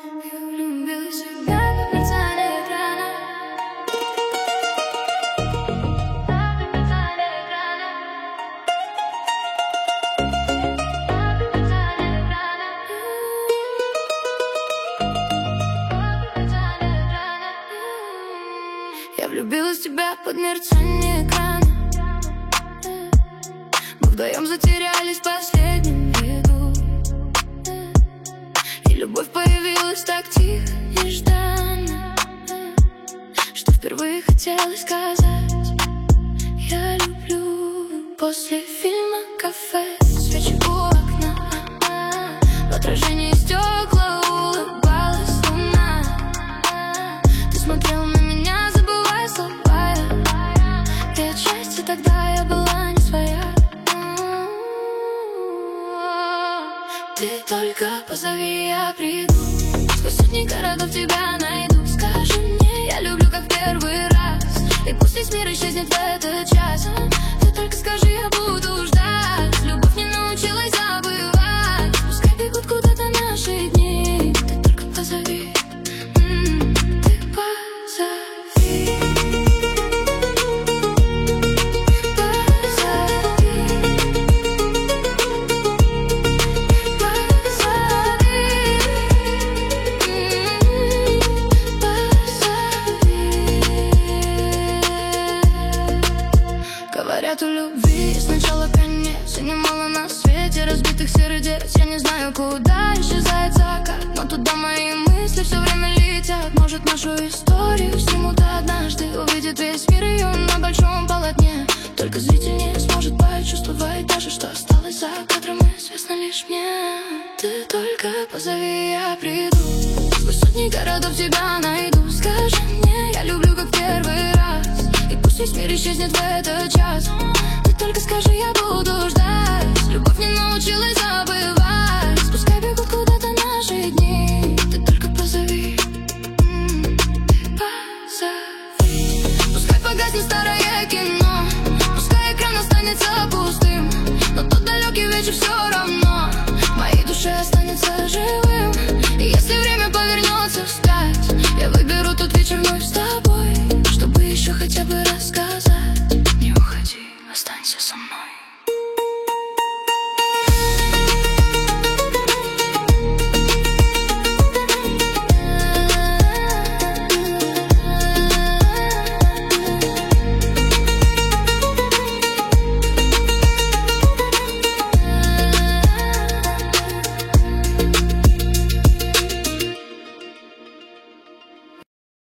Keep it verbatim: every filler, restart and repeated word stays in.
влюбила себя в мерцание экрана. Мерцание экрана. Мерцание экрана. Мерцание экрана. Я влюбилась в тебя под мерцание экрана. Мы вдвоем затерялись в последнем ряду, и любовь появилась так тихо, нежданно, что впервые хотелось сказать: я люблю. После фильма «Кафе», свечи у окна, в отражении стекла улыбалась луна. Ты смотрел на меня, забывая слова, и отчасти тогда я была не своя. Ты только позови, я приду. Сквозь сотни городов тебя найду. Скажи мне, я люблю как первый раз, и пусть весь мир исчезнет в этот час. Ты только скажи, я буду ждать. Любовь не научилась забывать. Пускай бегут куда-то наши дни. Ты только позови. М-м, ты позови. Говорят, у любви сначала конец, и немало на свете разбитых сердец. Я не знаю, куда исчезает закат, но туда мои мысли все время летят. Может, нашу историю снимут однажды, увидит весь мир ее на большом полотне. Только зритель не сможет почувствовать даже, что осталось за кадром, известно лишь мне. Ты только позови, я приду. Сквозь сотни городов тебя найду. Скажи мне, я люблю как первый раз, и пусть весь мир исчезнет в этот час. Ты только скажи, я буду ждать. Любовь не научилась забывать. Пускай бегут куда-то наши дни. Ты только позови. М-м, ты позови. Пускай погаснет старое кино, пускай экран останется пустым, но тот далекий вечер все равно в моей душе останется живым.